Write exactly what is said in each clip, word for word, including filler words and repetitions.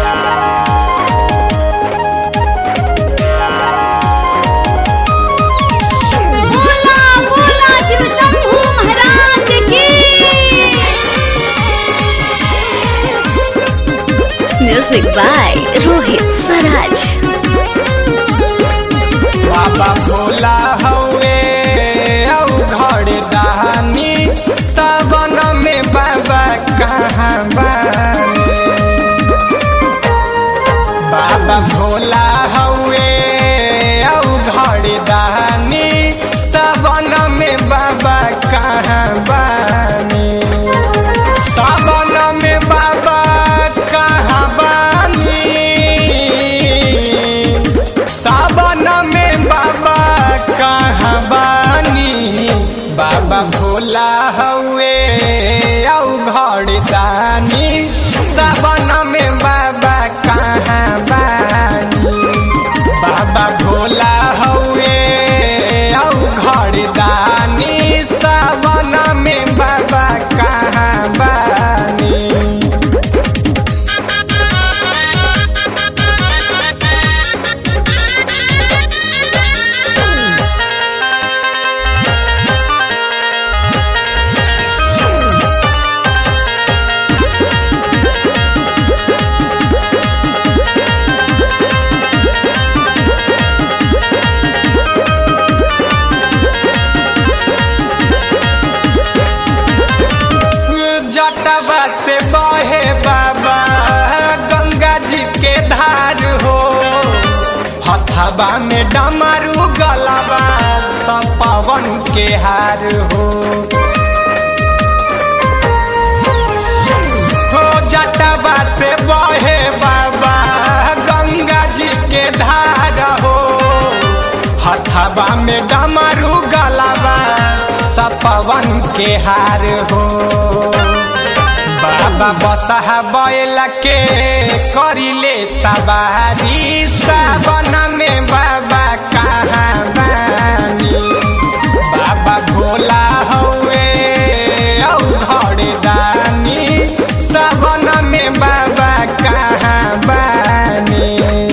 Music by Rohit Swaraj. बाबा भोला हवे औ घर दानी सावन में बाबा कहाँ बानी। बाबा भोला हवे औ घर दानी सावन में बाबा कहाँ बानी। सावन में बाबा कहाँ बानी। सावन में बाबा कहाँ बानी। बाबा भोला हवे औ घर दानी सावन में बाबा कहाँ बानी। बाबा भोला हवे औ घर दानी सावन में बाबा कहाँ बानी। जटवा से बहे बाबा गंगा जी के धार हो। हथवा में डमरू गलबा सब पवन के हार हो। हो जटवा से बहे बाबा गंगा जी के धार हो। हथवा में डमरू गलबा सब पवन के हार हो। बाबा बसहा बैल के करिले सवारी सावन में बाबा कहाँ बानी। बाबा भोला हवे औ घर दानी सावन में बाबा कहाँ बानी।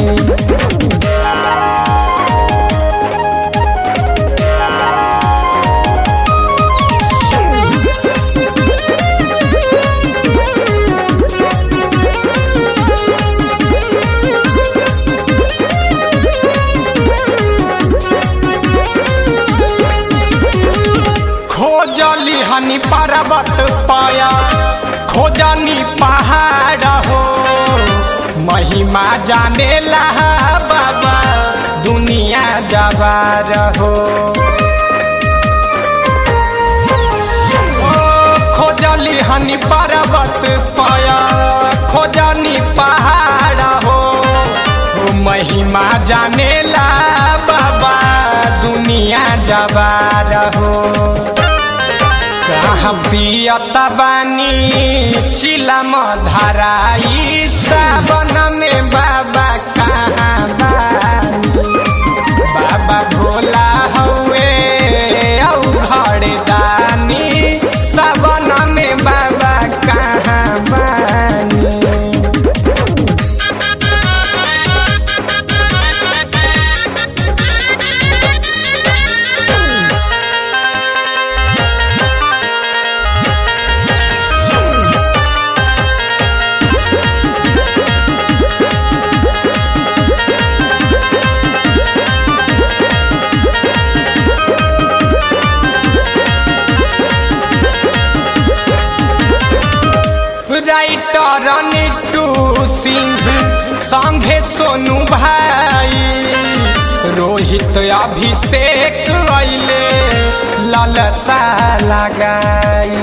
खोजली हनी पर्वत पाया खोजनी पहाड़ हो। महिमा जाने ला बाबा दुनिया जवार हो। ओ खोजली हनी पर्वत पाया खोजनी पहाड़ हो। महिमा जाने ला बाबा दुनिया जवार हो। कहाँ पियत बानी चिलम धराई सावन में बाबा कहाँ बानी। बाबा भोला हवे औ घर दानी सावन में बाबा कहाँ बानी। राइटर निट्टू सिंह संगे सोनू भाई रोहित अभिषेक अइले ललसा लगाई।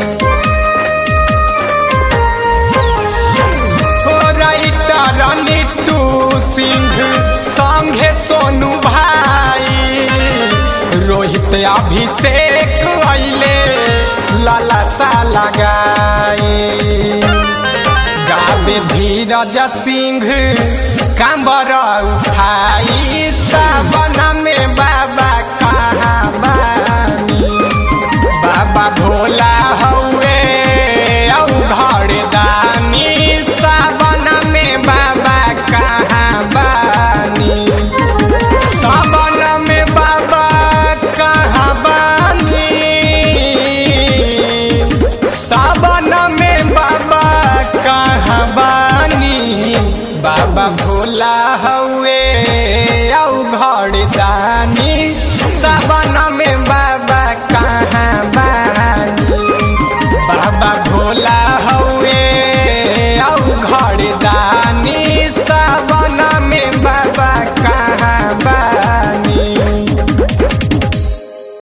राइटर निट्टू सिंह संगे सोनू भाई रोहित अभिषेक अइले ललसा लगाई। गावे धीरज सिंह कांबर उठाई सावन में बाबा कहाँ बानी। बाबा भोला हवे औ घर दानी सावन में बाबा दानी सावन में बाबा कहाँ बानी। बाबा भोला हवे औ घर